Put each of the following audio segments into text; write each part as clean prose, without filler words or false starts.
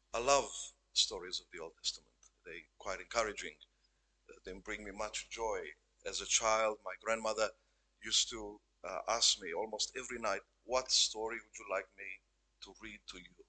I love stories of the Old Testament. They're quite encouraging. They bring me much joy. As a child, my grandmother used to ask me almost every night, what story would you like me to read to you?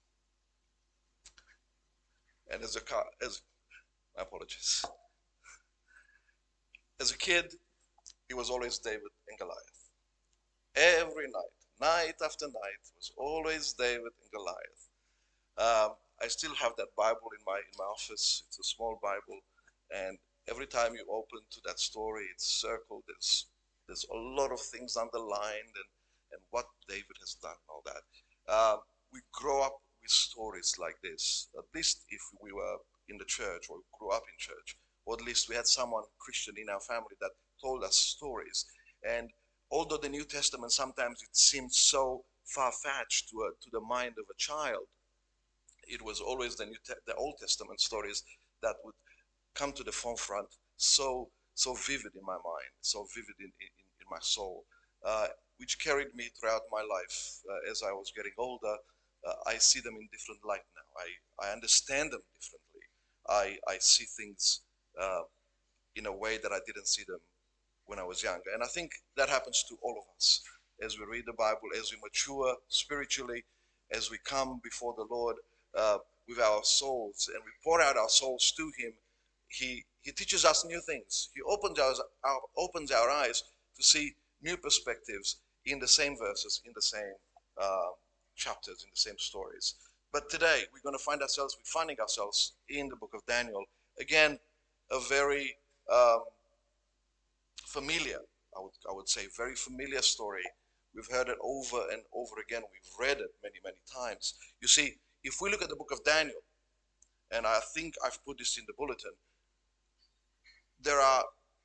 And my apologies. As a kid, it was always David and Goliath. Every night, night after night, was always David and Goliath. I still have that Bible in my office. It's a small Bible, and every time you open to that story, it's circled. There's a lot of things underlined and what David has done, all that. We grow up with stories like this. At least if we were in the church or grew up in church, or at least we had someone Christian in our family that told us stories. And although the New Testament sometimes it seems so far-fetched to the mind of a child, it was always the Old Testament stories that would come to the forefront, so vivid in my mind, so vivid in my soul, which carried me throughout my life. As I was getting older, I see them in different light now. I understand them differently. I see things in a way that I didn't see them when I was younger. And I think that happens to all of us as we read the Bible, as we mature spiritually, as we come before the Lord with our souls and we pour out our souls to Him. He teaches us new things. He opens our eyes to see new perspectives in the same verses, in the same chapters, in the same stories. But today we're finding ourselves in the book of Daniel. Again, a very familiar, I would say, very familiar story. We've heard it over and over again. We've read it many, many times. You see, if we look at the book of Daniel, and I think I've put this in the bulletin, there are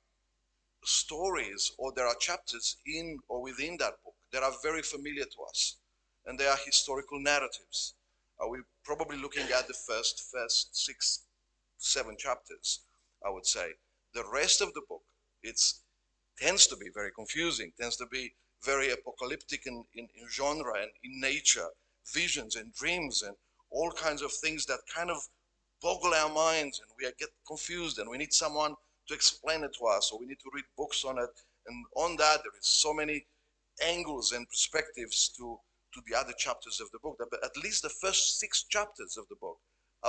stories or there are chapters in or within that book that are very familiar to us, and they are historical narratives. We're probably looking at the first 6, 7 chapters, I would say. The rest of the book, it's tends to be very confusing, tends to be very apocalyptic in genre and in nature, visions and dreams and all kinds of things that kind of boggle our minds and we get confused and we need someone to explain it to us, or we need to read books on it. And on that, there is so many angles and perspectives to the other chapters of the book. But at least the first 6 chapters of the book are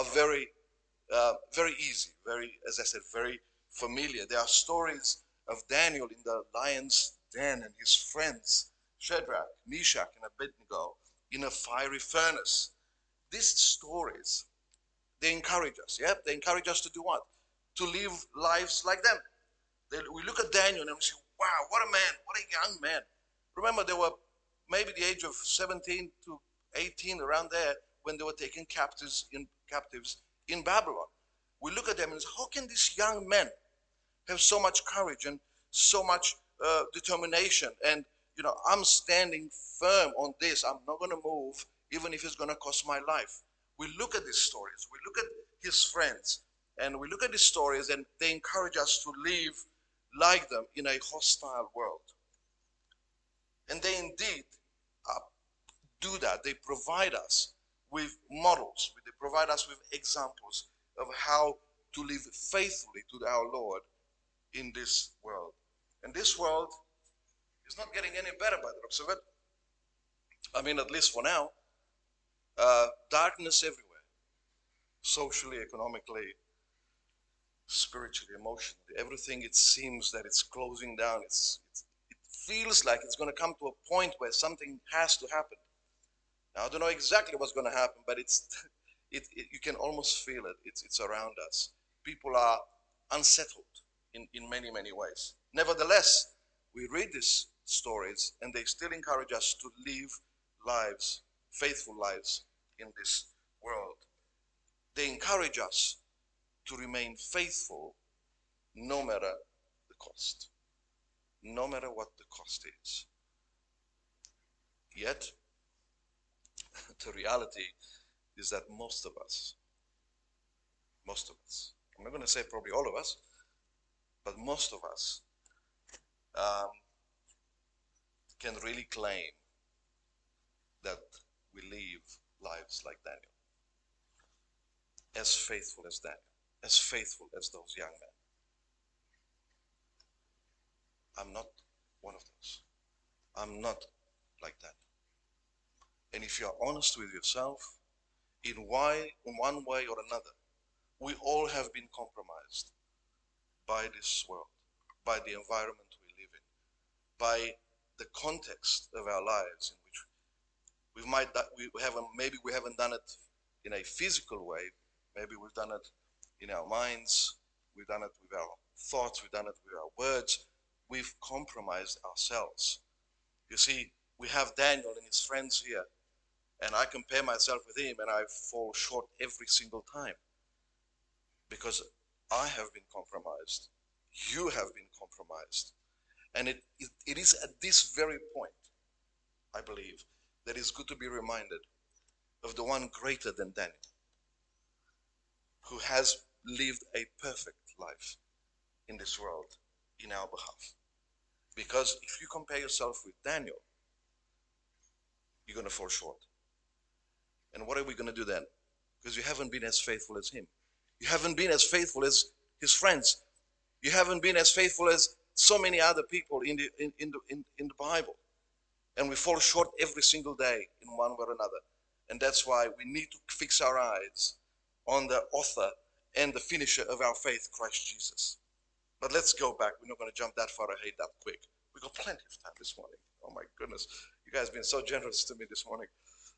very easy, very, as I said, very familiar. There are stories of Daniel in the lion's den and his friends, Shadrach, Meshach, and Abednego, in a fiery furnace. These stories, they encourage us. Yeah, they encourage us to do what? To live lives like them. We look at Daniel and we say, wow, what a man, what a young man. Remember, they were maybe the age of 17 to 18, around there, when they were taken captives in Babylon. We look at them and say, how can this young man have so much courage and so much determination? And, I'm standing firm on this. I'm not going to move, even if it's going to cost my life. We look at these stories. We look at his friends. And we look at these stories, and they encourage us to live like them in a hostile world. And they indeed uh, do that. They provide us with models. They provide us with examples of how to live faithfully to our Lord in this world. And this world is not getting any better by the looks of it. I mean, at least for now. Darkness everywhere, socially, economically, spiritually, emotionally. Everything, it seems that it's closing down. It feels like it's going to come to a point where something has to happen. Now, I don't know exactly what's going to happen, but you can almost feel it. It's around us. People are unsettled in many, many ways. Nevertheless, we read these stories and they still encourage us to live lives, faithful lives in this world. They encourage us to remain faithful no matter the cost, no matter what the cost is. Yet, the reality is that most of us, I'm not going to say probably all of us, but most of us um, can really claim that we live lives like Daniel. as faithful as Daniel, as faithful as those young men. I'm not one of those. I'm not like that. And if you're honest with yourself, in one way or another, we all have been compromised by this world, by the environment we live in, by the context of our lives in which maybe we haven't done it in a physical way. Maybe we've done it in our minds. We've done it with our thoughts. We've done it with our words. We've compromised ourselves. You see, we have Daniel and his friends here, and I compare myself with him, and I fall short every single time because I have been compromised. You have been compromised. And it is at this very point, I believe, that it's good to be reminded of the one greater than Daniel, who has lived a perfect life in this world in our behalf. Because if you compare yourself with Daniel, you're going to fall short. And what are we going to do then? Because you haven't been as faithful as him. You haven't been as faithful as his friends. You haven't been as faithful as so many other people in the Bible. And we fall short every single day in one way or another. And that's why we need to fix our eyes on the author and the finisher of our faith, Christ Jesus. But let's go back. We're not going to jump that far ahead that quick. We've got plenty of time this morning. Oh my goodness. You guys have been so generous to me this morning.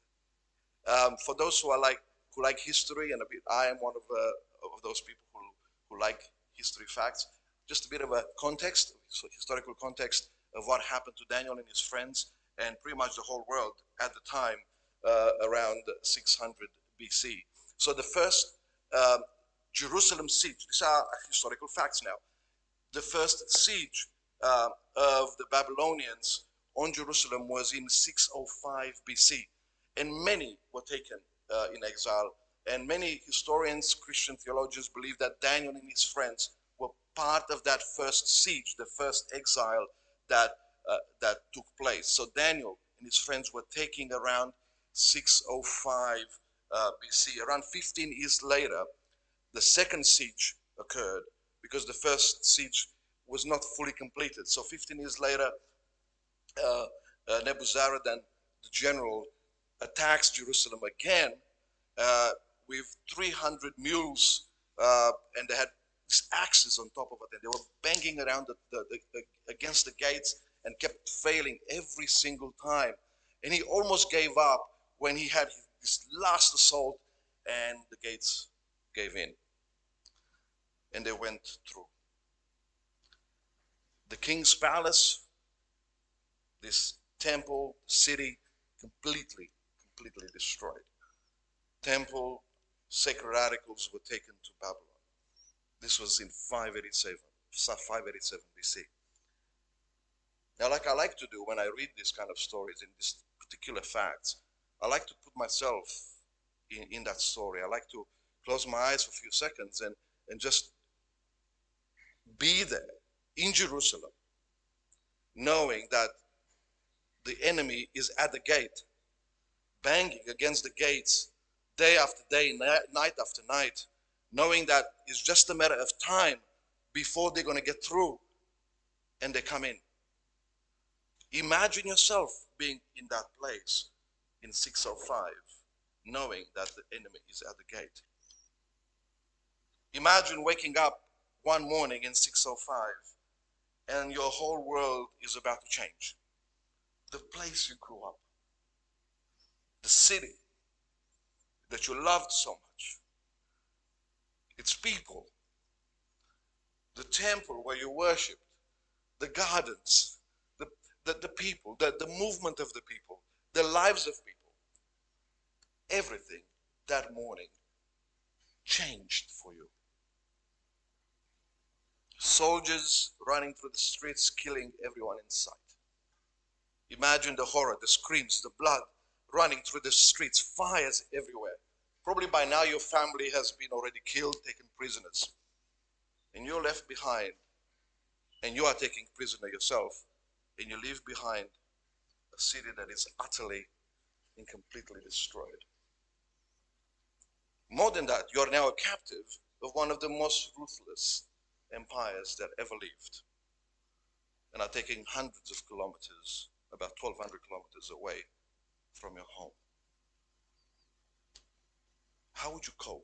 For those who like history, and I am one of those people who like history facts, just a bit of a context, so historical context of what happened to Daniel and his friends and pretty much the whole world at the time around 600 BC. So the first Jerusalem siege, these are historical facts now. The first siege of the Babylonians on Jerusalem was in 605 BC. And many were taken in exile. And many historians, Christian theologians, believe that Daniel and his friends were part of that first siege, the first exile that took place. So Daniel and his friends were taken around 605 BC. Around 15 years later, the second siege occurred because the first siege was not fully completed. So 15 years later, Nebuzaradan, the general, attacks Jerusalem again with 300 mules, and they had these axes on top of it, and they were banging around against the gates and kept failing every single time. And he almost gave up when he had his last assault, and the gates gave in, and they went through. The king's palace, this temple, city, completely destroyed. Temple, sacred articles were taken to Babylon. This was in 587 BC. Now, like I like to do when I read these kind of stories and these particular facts, I like to put myself in that story. I like to close my eyes for a few seconds and just be there in Jerusalem, knowing that the enemy is at the gate, banging against the gates day after day, night after night, knowing that it's just a matter of time before they're going to get through and they come in. Imagine yourself being in that place in 605, knowing that the enemy is at the gate. Imagine waking up one morning in 605 and your whole world is about to change. The place you grew up, the city that you loved so much, its people, the temple where you worshipped, the gardens, the people, the movement of the people, the lives of people, everything that morning changed for you. Soldiers running through the streets, killing everyone in sight. Imagine the horror, the screams, the blood running through the streets, fires everywhere. Probably by now your family has been already killed, taken prisoners. And you're left behind, and you are taken prisoner yourself, and you leave behind a city that is utterly and completely destroyed. More than that, you are now a captive of one of the most ruthless empires that ever lived, and are taking hundreds of kilometers, about 1,200 kilometers away from your home. How would you cope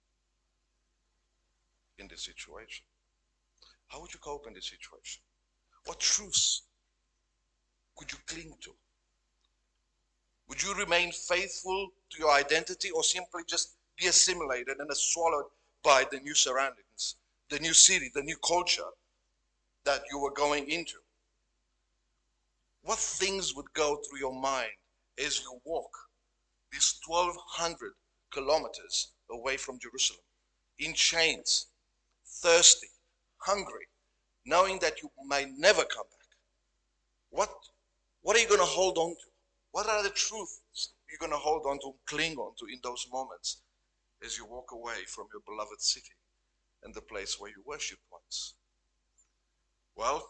in this situation? How would you cope in this situation? What truths could you cling to? Would you remain faithful to your identity, or simply just be assimilated and swallowed by the new surroundings, the new city, the new culture that you were going into? What things would go through your mind as you walk these 1,200 kilometers away from Jerusalem, in chains, thirsty, hungry, knowing that you might never come back? What are you going to hold on to? What are the truths you're going to hold on to, cling on to in those moments as you walk away from your beloved city and the place where you worshiped once? Well,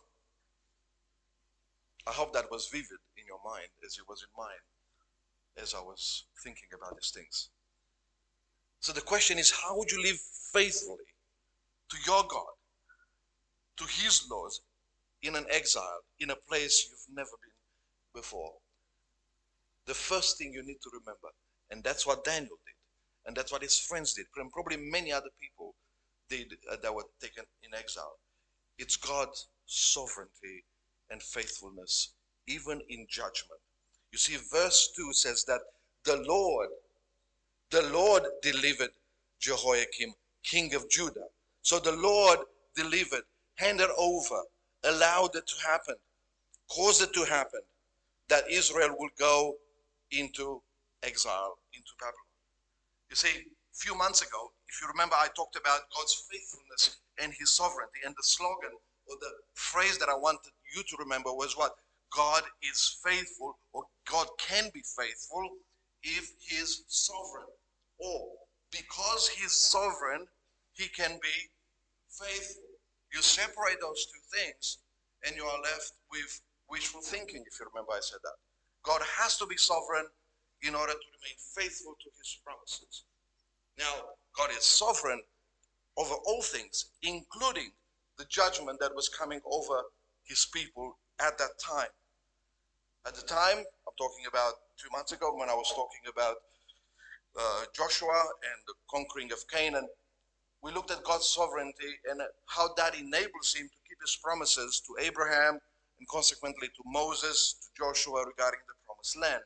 I hope that was vivid in your mind as it was in mine as I was thinking about these things. So the question is, how would you live faithfully to your God, to His laws, in an exile, in a place you've never been before? The first thing you need to remember, and that's what Daniel did, and that's what his friends did, and probably many other people did that were taken in exile. It's God's sovereignty and faithfulness, even in judgment. You see, verse 2 says that the Lord delivered Jehoiakim, king of Judah. So the Lord delivered, handed over, allowed it to happen, caused it to happen, that Israel will go into exile, into Babylon. You see, a few months ago, if you remember, I talked about God's faithfulness and His sovereignty, and the slogan or the phrase that I wanted you to remember was what? God is faithful, or God can be faithful if He is sovereign. Or because He's sovereign, He can be faithful. You separate those two things and you are left with wishful thinking, if you remember I said that. God has to be sovereign in order to remain faithful to His promises. Now, God is sovereign over all things, including the judgment that was coming over His people at that time. At the time, I'm talking about 2 months ago when I was talking about Joshua and the conquering of Canaan, we looked at God's sovereignty and how that enables Him to keep His promises to Abraham and consequently to Moses, to Joshua regarding the promised land.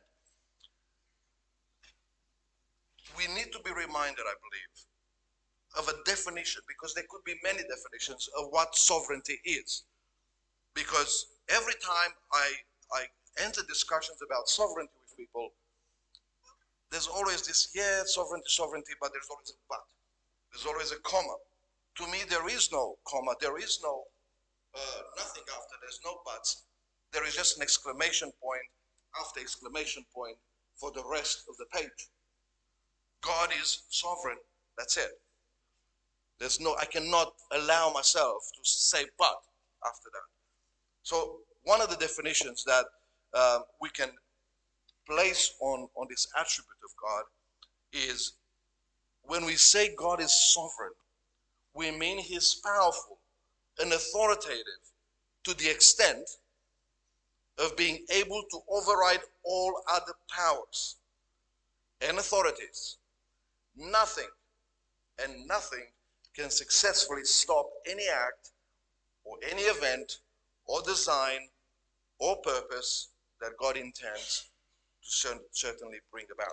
We need to be reminded, I believe, of a definition, because there could be many definitions of what sovereignty is. Because every time I enter discussions about sovereignty with people, there's always this, yeah, sovereignty, but there's always a but. There's always a comma. To me, there is no comma. There is no nothing after. There's no buts. There is just an exclamation point after exclamation point for the rest of the page. God is sovereign. That's it. I cannot allow myself to say but after that. So one of the definitions that we can place on this attribute of God is, when we say God is sovereign, we mean He is powerful and authoritative to the extent of being able to override all other powers and authorities. Nothing and nothing can successfully stop any act or any event or design or purpose that God intends to certainly bring about.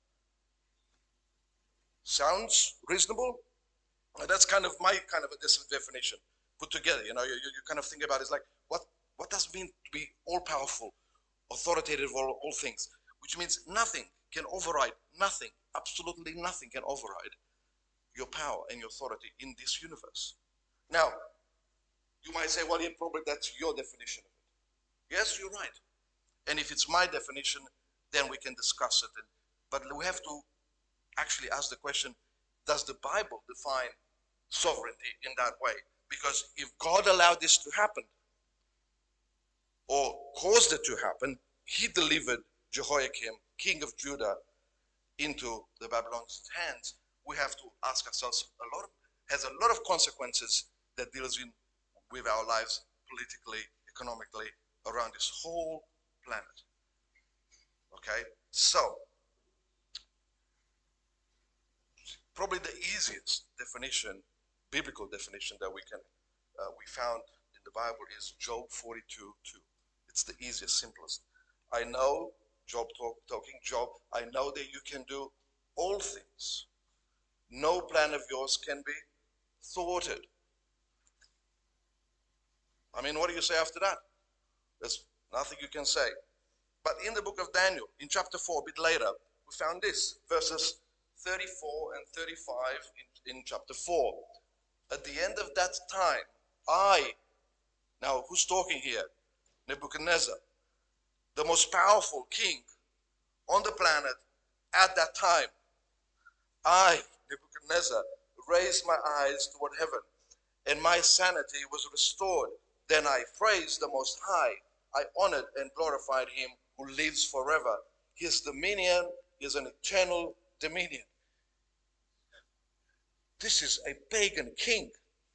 Sounds reasonable? That's kind of my a definition put together. You kind of think about it, it's like, what does it mean to be all-powerful, authoritative over all things? Which means nothing can override, nothing, absolutely nothing can override your power and your authority in this universe. Now, you might say, well, probably that's your definition of it. Yes, you're right. And if it's my definition, then we can discuss it. But we have to actually ask the question, does the Bible define sovereignty in that way? Because if God allowed this to happen, or caused it to happen, He delivered Jehoiakim, king of Judah, into the Babylonians' hands. we have to ask ourselves has a lot of consequences that deals with our lives politically, economically, around this whole planet. Okay, so probably the easiest definition, biblical definition that we found in the Bible is Job 42:2. It's the easiest, simplest. I know, talking Job, I know that you can do all things. No plan of yours can be thwarted. I mean, what do you say after that? There's nothing you can say. But in the book of Daniel, in chapter 4, a bit later, we found this, verses 34 and 35 in chapter 4. At the end of that time, now who's talking here? Nebuchadnezzar, the most powerful king on the planet at that time. I, Nebuchadnezzar, raised my eyes toward heaven, and my sanity was restored. Then I praised the Most High. I honored and glorified him who lives forever. His dominion is an eternal dominion. This is a pagan king.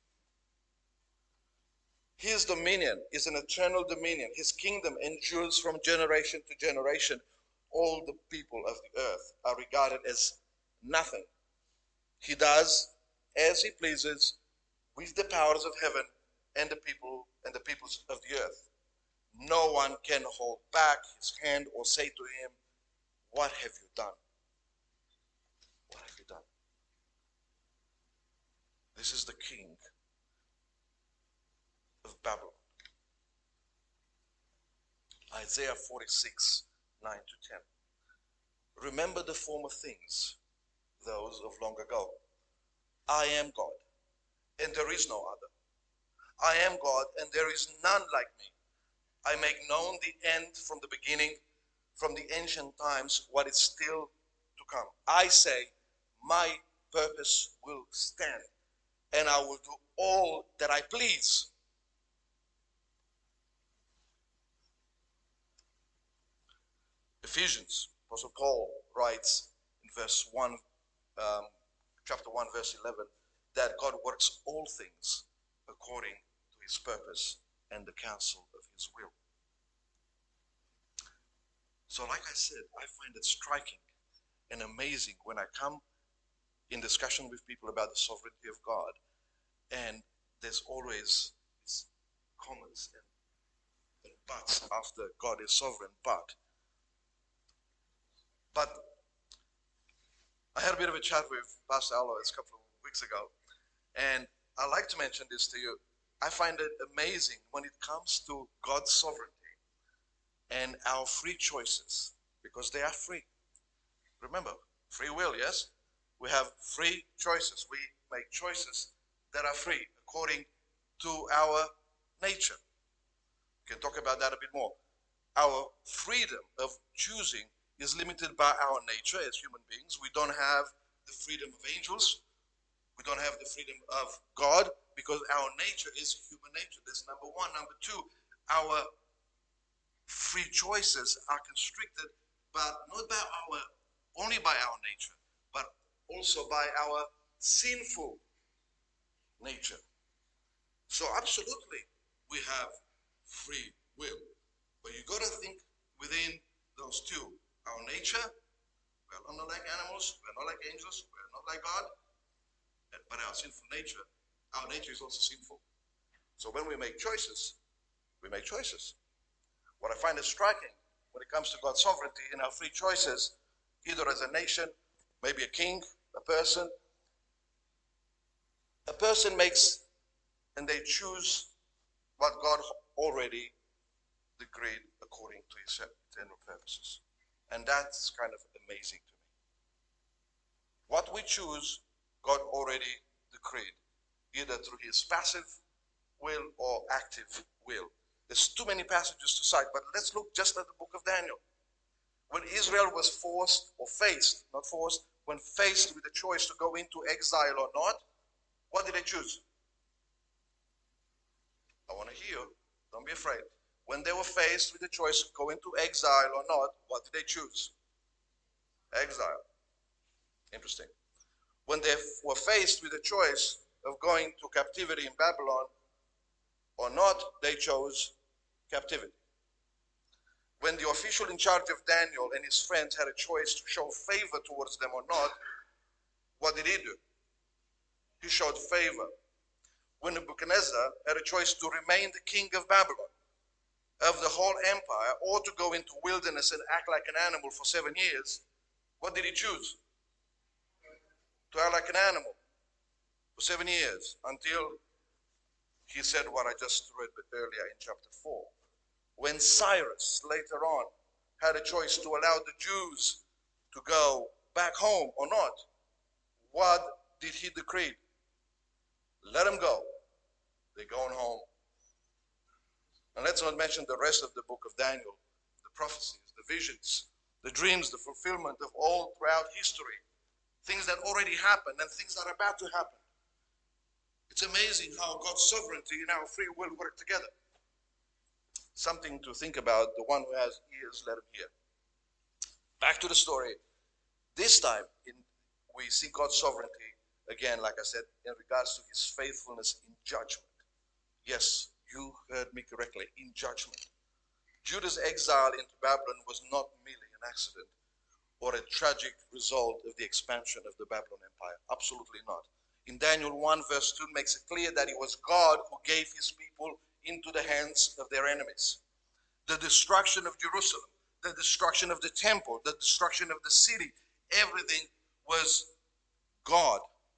His dominion is an eternal dominion. His kingdom endures from generation to generation. All the people of the earth are regarded as nothing. He does as he pleases with the powers of heaven and the peoples of the earth. No one can hold back his hand or say to him, "What have you done? What have you done?" This is the king of Babylon. Isaiah 46:9-10. Remember the former things, those of long ago. I am God, and there is no other. I am God, and there is none like me. I make known the end from the beginning, from the ancient times, what is still to come. I say, my purpose will stand, and I will do all that I please. Ephesians, Apostle Paul writes in verse 1, chapter 1, verse 11, that God works all things according to his purpose and the counsel of his will. So like I said, I find it striking and amazing when I come in discussion with people about the sovereignty of God, and there's always these comments and buts after God is sovereign, but I had a bit of a chat with Pastor Alois a couple of weeks ago, and I like to mention this to you. I find it amazing when it comes to God's sovereignty and our free choices, because they are free. Remember, free will, yes? We have free choices. We make choices that are free according to our nature. We can talk about that a bit more. Our freedom of choosing is limited by our nature as human beings. We don't have the freedom of angels. We don't have the freedom of God because our nature is human nature. That's number one. Number two, our free choices are constricted, but not by only by our nature, but also by our sinful nature. So absolutely, we have free will, but you got to think within those two. Our nature, we're not like animals, we're not like angels, we're not like God, but our sinful nature, our nature is also sinful. So when we make choices, we make choices. What I find is striking when it comes to God's sovereignty in our free choices, either as a nation, maybe a king, a person makes and they choose what God already decreed according to his eternal purposes. And that's kind of amazing to me. What we choose, God already decreed, either through his passive will or active will. There's too many passages to cite, but let's look just at the book of Daniel. When Israel was forced, or faced, not forced, when faced with the choice to go into exile or not, what did they choose? I want to hear you. Don't be afraid. When they were faced with the choice to go into exile or not, what did they choose? Exile. Interesting. when they were faced with the choice of going to captivity in Babylon or not, they chose captivity. When the official in charge of Daniel and his friends had a choice to show favor towards them or not, what did he do? He showed favor. When Nebuchadnezzar had a choice to remain the king of Babylon, of the whole empire, or to go into wilderness and act like an animal for 7 years, what did he choose? To act like an animal for 7 years, until he said what I just read earlier in chapter 4. When Cyrus later on had a choice to allow the Jews to go back home or not, what did he decree? Let them go. They're going home. And let's not mention the rest of the book of Daniel, the prophecies, the visions, the dreams, the fulfillment of all throughout history, things that already happened and things that are about to happen. It's amazing how God's sovereignty and our free will work together. Something to think about. The one who has ears, let him hear. Back to the story. This time, we see God's sovereignty, again, like I said, in regards to his faithfulness in judgment. Yes, you heard me correctly, in judgment. Judah's exile into Babylon was not merely an accident or a tragic result of the expansion of the Babylon Empire. Absolutely not. In Daniel 1 verse 2 makes it clear that it was God who gave his people into the hands of their enemies. The destruction of Jerusalem, the destruction of the temple, the destruction of the city, everything was God.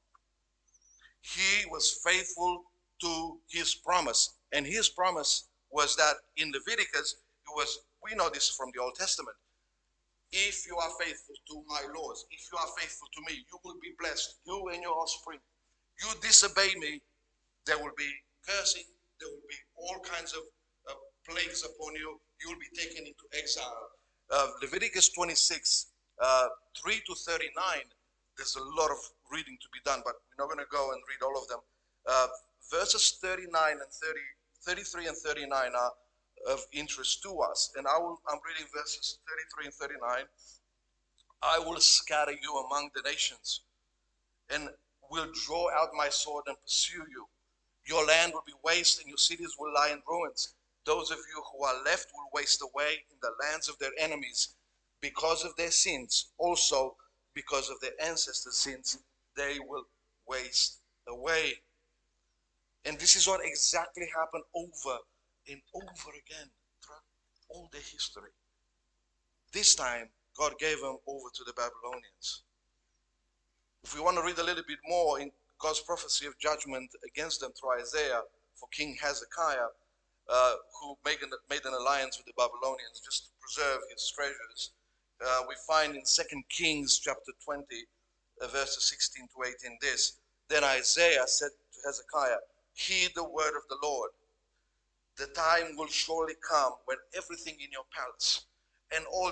He was faithful to his promise. And his promise was that in Leviticus, we know this from the Old Testament. If you are faithful to my laws, if you are faithful to me, you will be blessed, you and your offspring. You disobey me, there will be cursing, there will be all kinds of plagues upon you. You will be taken into exile. Leviticus 26, 3 to 39, there's a lot of reading to be done, but we're not going to go and read all of them. Verses 39 and 33 and 39 are of interest to us. And I'm reading verses 33 and 39. I will scatter you among the nations and will draw out my sword and pursue you. Your land will be waste and your cities will lie in ruins. Those of you who are left will waste away in the lands of their enemies because of their sins. Also, because of their ancestors' sins, they will waste away. And this is what exactly happened over and over again throughout all the history. This time, God gave them over to the Babylonians. If we want to read a little bit more in God's prophecy of judgment against them through Isaiah for King Hezekiah, who made an alliance with the Babylonians just to preserve his treasures, we find in 2 Kings chapter 20, verses 16 to 18 this. Then Isaiah said to Hezekiah, heed the word of the Lord. The time will surely come when everything in your palace and all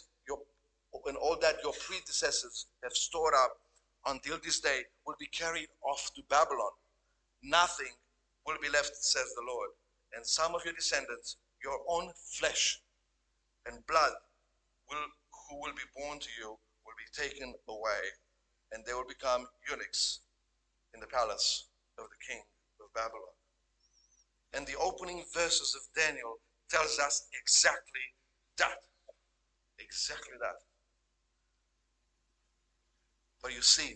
that your predecessors have stored up until this day will be carried off to Babylon. Nothing will be left, says the Lord. And some of your descendants, your own flesh and blood, who will be born to you, will be taken away, and they will become eunuchs in the palace of the king of Babylon. And the opening verses of Daniel tells us exactly that. Exactly that. But you see,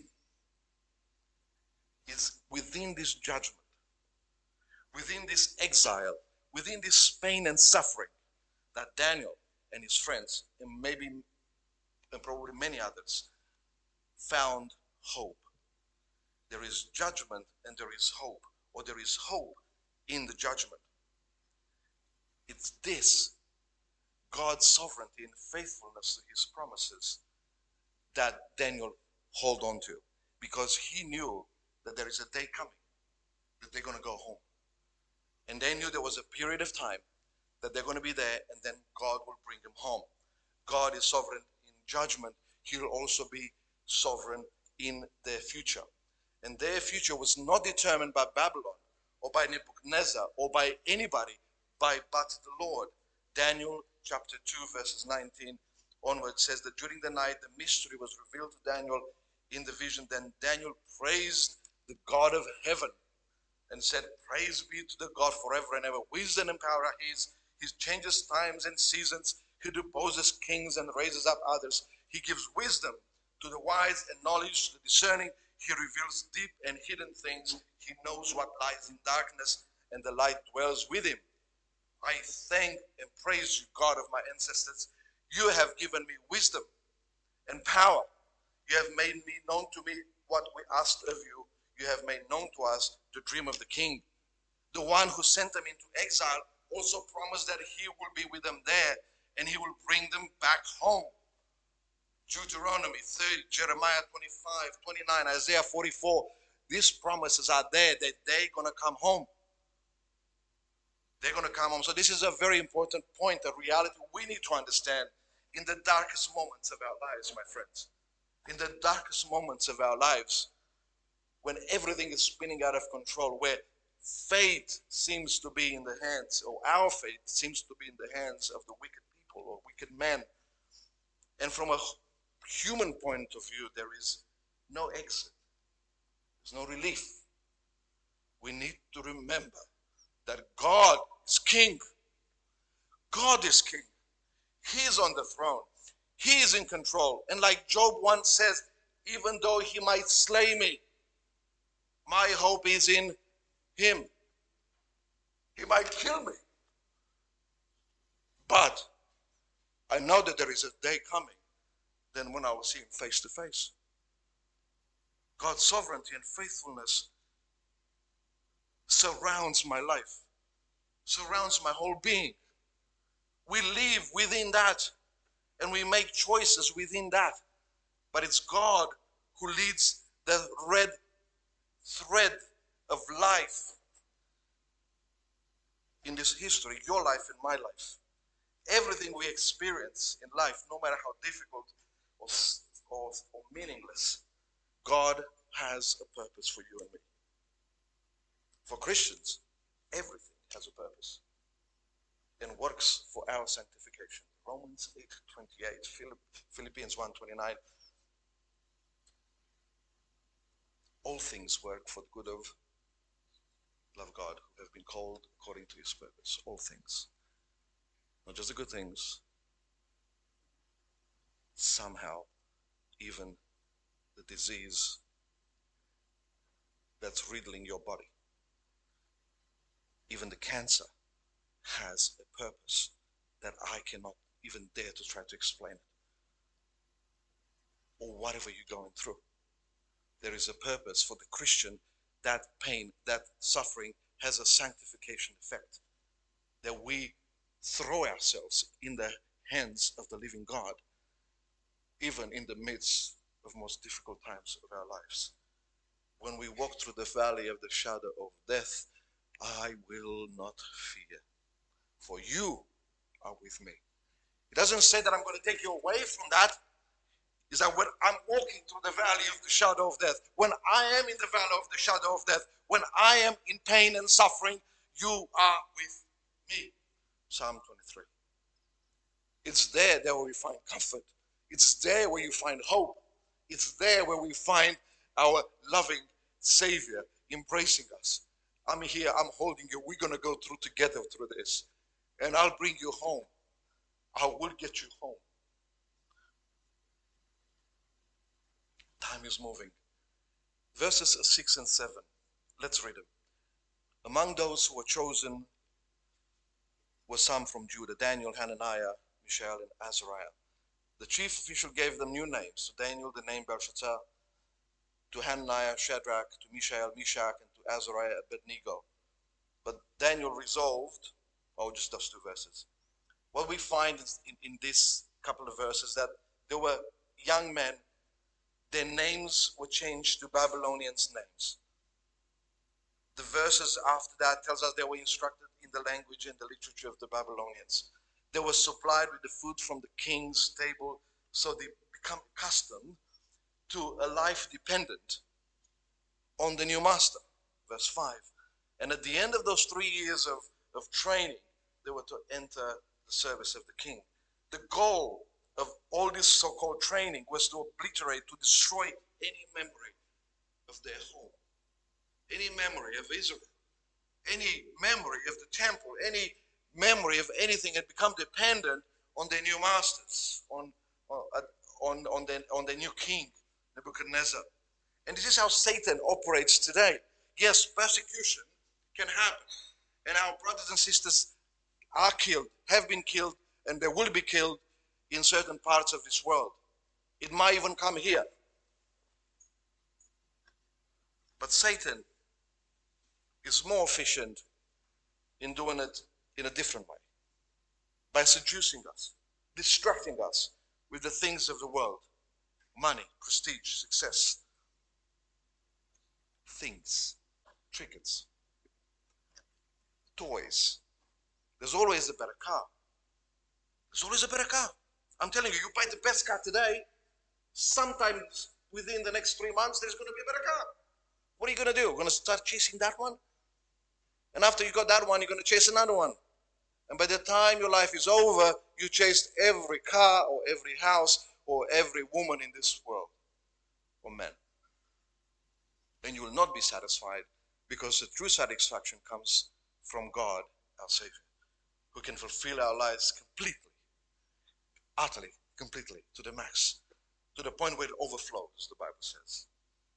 it's within this judgment, within this exile, within this pain and suffering, that Daniel and his friends, and probably many others, found hope. There is judgment and there is hope, or there is hope in the judgment. It's this, God's sovereignty and faithfulness to his promises, that Daniel held on to, because he knew that there is a day coming that they're going to go home. And they knew there was a period of time that they're going to be there, and then God will bring them home. God is sovereign in judgment. He will also be sovereign in their future. And their future was not determined by Babylon or by Nebuchadnezzar or by anybody, but the Lord. Daniel chapter 2 verses 19 onward says that during the night the mystery was revealed to Daniel. in the vision. Then Daniel praised the God of heaven and said, praise be to the God forever and ever. Wisdom and power are his. He changes times and seasons. He deposes kings and raises up others. He gives wisdom to the wise and knowledge to the discerning. He reveals deep and hidden things. He knows what lies in darkness, and the light dwells with him. I thank and praise you, God of my ancestors. You have given me wisdom and power. You have made me known to me what we asked of you. You have made known to us the dream of the king. The one who sent them into exile also promised that he will be with them there and he will bring them back home. Deuteronomy 30, Jeremiah 25, 29, Isaiah 44. These promises are there that they're going to come home. They're going to come home. So this is a very important point, a reality we need to understand in the darkest moments of our lives, my friends. In the darkest moments of our lives, when everything is spinning out of control, where fate seems to be in the hands, or our fate seems to be in the hands of the wicked people or wicked men. And from a human point of view, there is no exit. There's no relief. We need to remember that God is king. God is king. He is on the throne. He is in control. And like Job once says, even though he might slay me, my hope is in him. He might kill me, but I know that there is a day coming then when I will see him face to face. God's sovereignty and faithfulness surrounds my life, surrounds my whole being. We live within that and we make choices within that. But it's God who leads the red thread of life in this history, your life and my life. Everything we experience in life, no matter how difficult or meaningless, God has a purpose for you and me. For Christians, everything has a purpose and works for our sanctification. Romans 8:28, Philippians 1:29. All things work for the good of love God, who have been called according to his purpose. All things. Not just the good things. Somehow, even the disease that's riddling your body, even the cancer, has a purpose that I cannot even dare to try to explain it. Or whatever you're going through, there is a purpose for the Christian. That pain, that suffering has a sanctification effect, that we throw ourselves in the hands of the living God, even in the midst of most difficult times of our lives. When we walk through the valley of the shadow of death, I will not fear, for you are with me. It doesn't say that I'm going to take you away from that. Is that when I'm walking through the valley of the shadow of death, when I am in the valley of the shadow of death, when I am in pain and suffering, you are with me. Psalm 23. It's there where we find comfort. It's there where you find hope. It's there where we find our loving Savior embracing us. I'm here, I'm holding you. We're going to go through together through this. And I'll bring you home. I will get you home. Time is moving. Verses 6 and 7. Let's read them. Among those who were chosen were some from Judah: Daniel, Hananiah, Mishael, and Azariah. The chief official gave them new names. To Daniel, the name Belshazzar. To Hananiah, Shadrach. To Mishael, Meshach. And to Azariah, Abednego. But Daniel resolved, just those two verses. What we find in this couple of verses, that there were young men. Their names were changed to Babylonians' names. The verses after that tells us they were instructed in the language and the literature of the Babylonians. They were supplied with the food from the king's table, so they become accustomed to a life dependent on the new master. Verse 5. And at the end of those 3 years of training, they were to enter the service of the king. The goal of all this so-called training was to obliterate, to destroy any memory of their home, any memory of Israel, any memory of the temple, any memory of anything had become dependent on their new masters, on the new king, Nebuchadnezzar. And this is how Satan operates today. Yes, persecution can happen. And our brothers and sisters are killed, have been killed, and they will be killed in certain parts of this world. It might even come here. But Satan is more efficient in doing it in a different way, by seducing us, distracting us with the things of the world: money, prestige, success, things, trinkets, toys. There's always a better car. There's always a better car. I'm telling you, you buy the best car today, sometimes within the next 3 months, there's going to be a better car. What are you going to do? You're going to start chasing that one? And after you got that one, you're going to chase another one. And by the time your life is over, you chased every car or every house or every woman in this world, or man. And you will not be satisfied, because the true satisfaction comes from God, our Savior, who can fulfill our lives completely, utterly, completely, to the max, to the point where it overflows, the Bible says.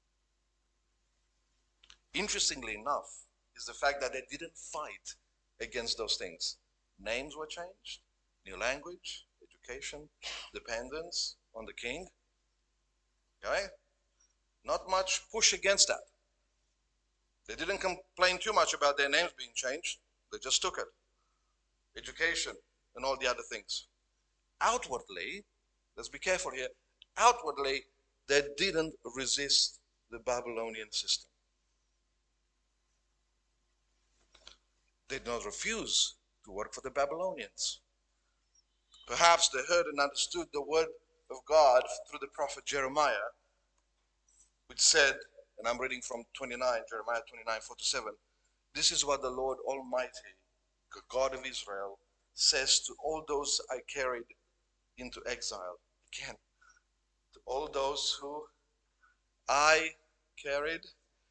Interestingly enough, is the fact that they didn't fight against those things. Names were changed, new language, education, dependence on the king. Okay? Not much push against that. They didn't complain too much about their names being changed. They just took it. Education and all the other things. Outwardly, let's be careful here, outwardly, they didn't resist the Babylonian system. They did not refuse to work for the Babylonians. Perhaps they heard and understood the word of God through the prophet Jeremiah, which said, and I'm reading from Jeremiah 29:4-7, "This is what the Lord Almighty, the God of Israel, says to all those I carried into exile." Again, to all those who I carried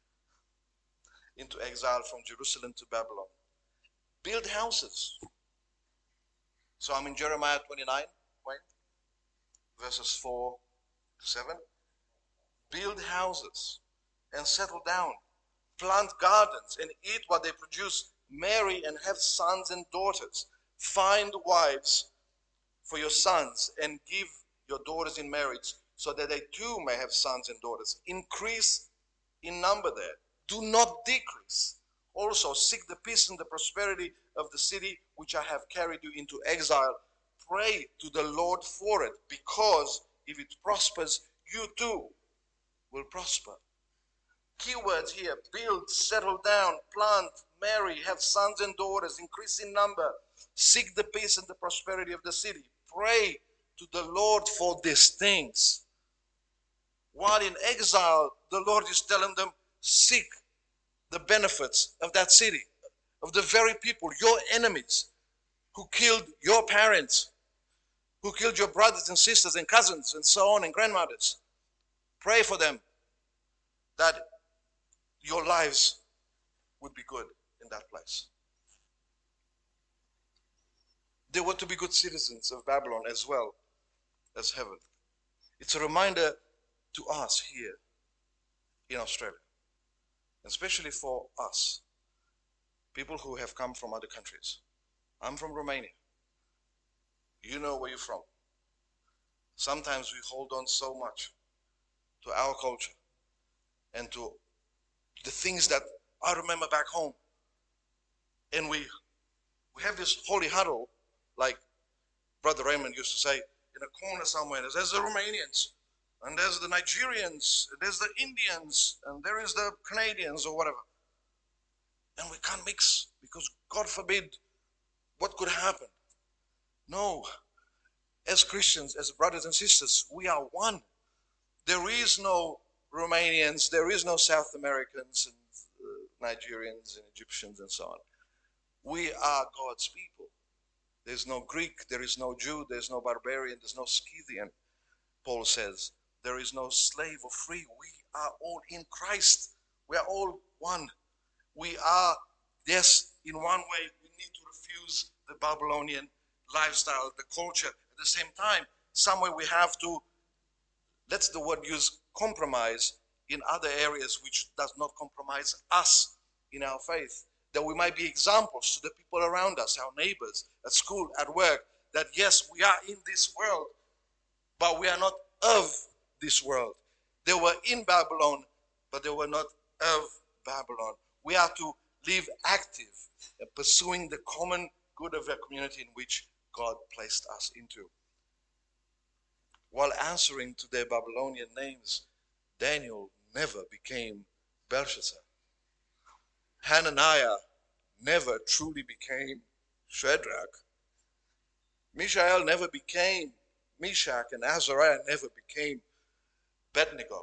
into exile from Jerusalem to Babylon. Build houses. So I'm in Jeremiah 29, verses 4-7. Build houses and settle down. Plant gardens and eat what they produce. Marry and have sons and daughters. Find wives for your sons and give your daughters in marriage, so that they too may have sons and daughters. Increase in number there. Do not decrease. Also seek the peace and the prosperity of the city which I have carried you into exile. Pray to the Lord for it, because if it prospers, you too will prosper. Keywords here: build, settle down, plant, marry, have sons and daughters, increase in number, seek the peace and the prosperity of the city. Pray to the Lord for these things. While in exile, the Lord is telling them, seek the benefits of that city, of the very people, your enemies, who killed your parents, who killed your brothers and sisters and cousins and so on, and grandmothers. Pray for them, that your lives would be good in that place. They were to be good citizens of Babylon as well as heaven. It's a reminder to us here in Australia, especially for us, people who have come from other countries. I'm from Romania. You know where you're from. Sometimes we hold on so much to our culture and to the things that I remember back home. And we have this holy huddle, like Brother Raymond used to say, in a corner somewhere. There's the Romanians, and there's the Nigerians, there's the Indians, and there is the Canadians or whatever. And we can't mix, because God forbid what could happen. No, as Christians, as brothers and sisters, we are one. There is no Romanians, there is no South Americans and Nigerians and Egyptians and so on. We are God's people. There's no Greek, there is no Jew, there's no barbarian, there's no Scythian, Paul says. There is no slave or free. We are all in Christ. We are all one. We are, yes, in one way, we need to refuse the Babylonian lifestyle, the culture. At the same time, somewhere we have to, let's the word use, compromise in other areas which does not compromise us in our faith. That we might be examples to the people around us, our neighbors, at school, at work, that yes, we are in this world, but we are not of this world. They were in Babylon, but they were not of Babylon. We are to live active in pursuing the common good of the community in which God placed us into. While answering to their Babylonian names, Daniel never became Belshazzar. Hananiah never truly became Shadrach. Mishael never became Meshach, and Azariah never became Abednego.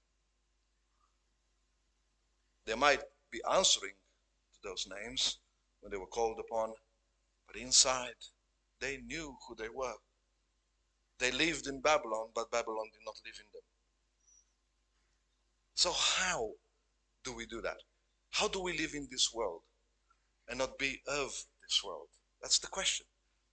They might be answering to those names when they were called upon, but inside they knew who they were. They lived in Babylon, but Babylon did not live in them. So how do we do that? How do we live in this world and not be of this world? That's the question.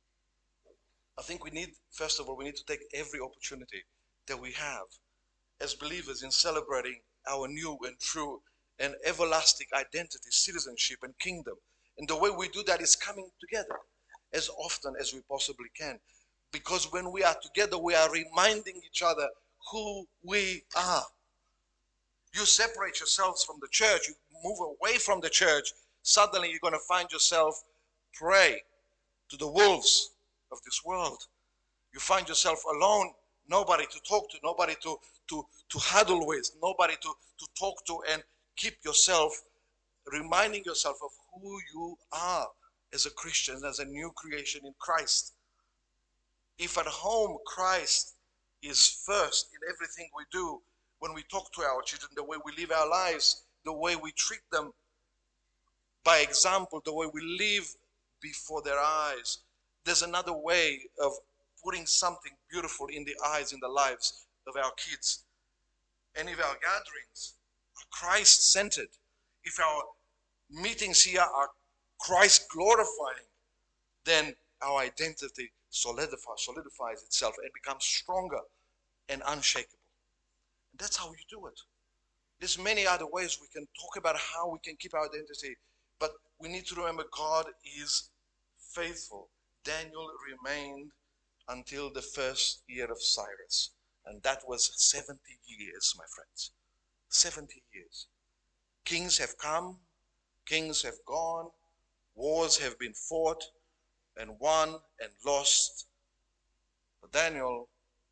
I think we need, first of all, we need to take every opportunity that we have as believers in celebrating our new and true and everlasting identity, citizenship, and kingdom. And the way we do that is coming together as often as we possibly can. Because when we are together, we are reminding each other who we are. You separate yourselves from the church, you move away from the church, suddenly you're going to find yourself prey to the wolves of this world. You find yourself alone, nobody to talk to, nobody to huddle with, nobody to talk to, and keep yourself, reminding yourself of who you are as a Christian, as a new creation in Christ. If at home Christ is first in everything we do, when we talk to our children, the way we live our lives, the way we treat them by example, the way we live before their eyes, there's another way of putting something beautiful in the eyes, in the lives of our kids. And if our gatherings are Christ-centered, if our meetings here are Christ-glorifying, then our identity solidifies itself and becomes stronger and unshakable. And that's how you do it. There's many other ways we can talk about how we can keep our identity, but we need to remember God is faithful. Daniel remained until the first year of Cyrus, and that was 70 years, my friends. 70 years. Kings have come, kings have gone, wars have been fought and won and lost. But Daniel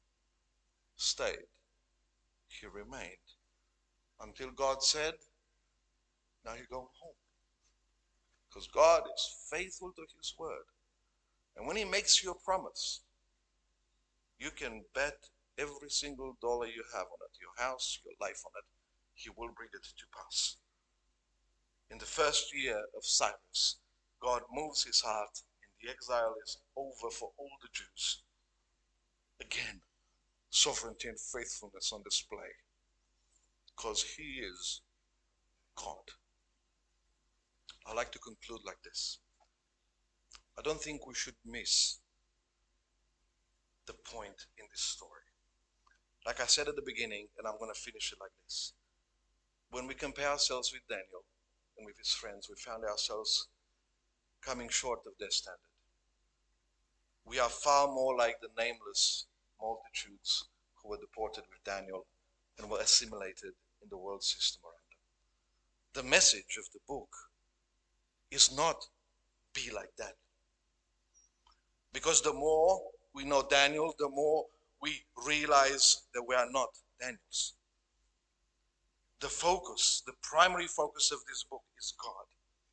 stayed. He remained until God said, now you go home. Because God is faithful to his word. And when he makes you a promise, you can bet every single dollar you have on it, your house, your life on it, he will bring it to pass. In the first year of Cyrus, God moves his heart and the exile is over for all the Jews. Again, sovereignty and faithfulness on display, because he is God. I like to conclude like this. I don't think we should miss the point in this story. Like I said at the beginning, and I'm going to finish it like this. When we compare ourselves with Daniel and with his friends, we found ourselves coming short of their standard. We are far more like the nameless multitudes who were deported with Daniel and were assimilated in the world system around them. The message of the book is not be like Daniel. Because the more we know Daniel, the more we realize that we are not Daniels. The focus, the primary focus of this book is God.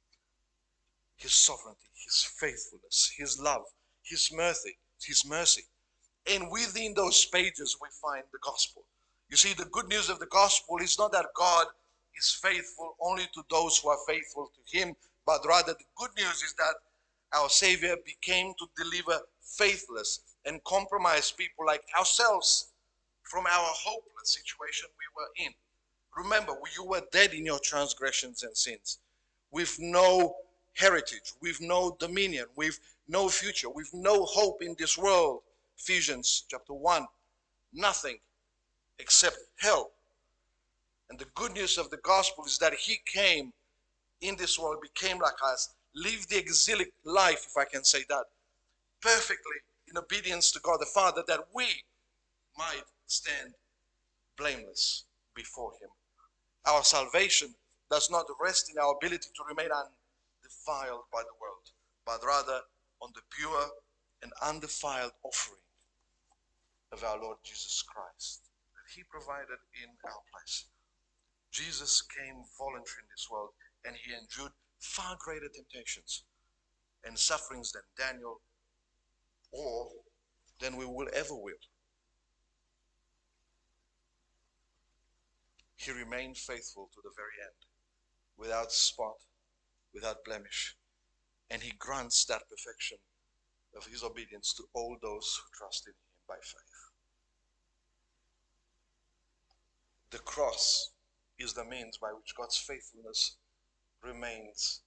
His sovereignty, his faithfulness, his love, his mercy. And within those pages we find the gospel. You see, the good news of the gospel is not that God is faithful only to those who are faithful to him, but rather the good news is that our Savior became to deliver faithless and compromised people like ourselves from our hopeless situation we were in. Remember, you were dead in your transgressions and sins, with no heritage, with no dominion, with no future, with no hope in this world. Ephesians chapter 1, nothing except hell. And the good news of the gospel is that he came in this world, became like us, lived the exilic life, if I can say that, perfectly in obedience to God the Father, that we might stand blameless before him. Our salvation does not rest in our ability to remain undefiled by the world, but rather on the pure and undefiled offering of our Lord Jesus Christ that he provided in our place. Jesus came voluntary in this world, and he endured far greater temptations and sufferings than Daniel or than we will ever will. He remained faithful to the very end, without spot, without blemish, and he grants that perfection of his obedience to all those who trust in him by faith. The cross is the means by which God's faithfulness redeems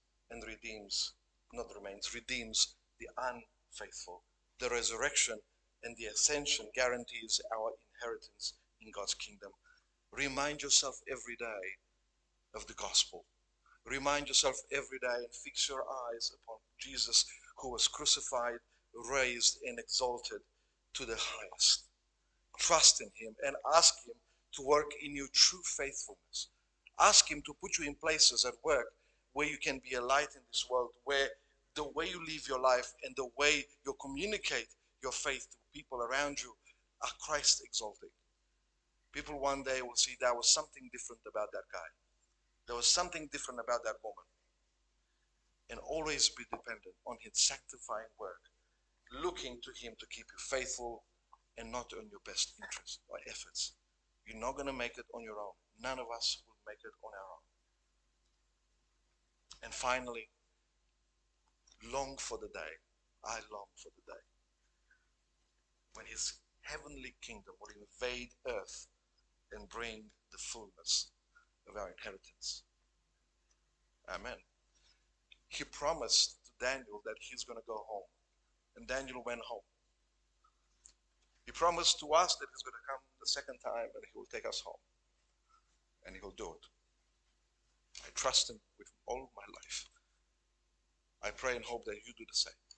the unfaithful. The resurrection and the ascension guarantees our inheritance in God's kingdom. Remind yourself every day of the gospel. Remind yourself every day and fix your eyes upon Jesus, who was crucified, raised, and exalted to the highest. Trust in him and ask him to work in you true faithfulness. Ask him to put you in places at work where you can be a light in this world, where the way you live your life and the way you communicate your faith to people around you are Christ exalting. People one day will see there was something different about that guy. There was something different about that woman. And always be dependent on his sanctifying work, looking to him to keep you faithful and not on your best interest or efforts. You're not going to make it on your own. None of us will make it on our own. And finally, long for the day. I long for the day when his heavenly kingdom will invade earth and bring the fullness of our inheritance. Amen. He promised to Daniel that he's going to go home. And Daniel went home. He promised to us that he's going to come the second time and he will take us home. And he will do it. I trust him with all my life. I pray and hope that you do the same.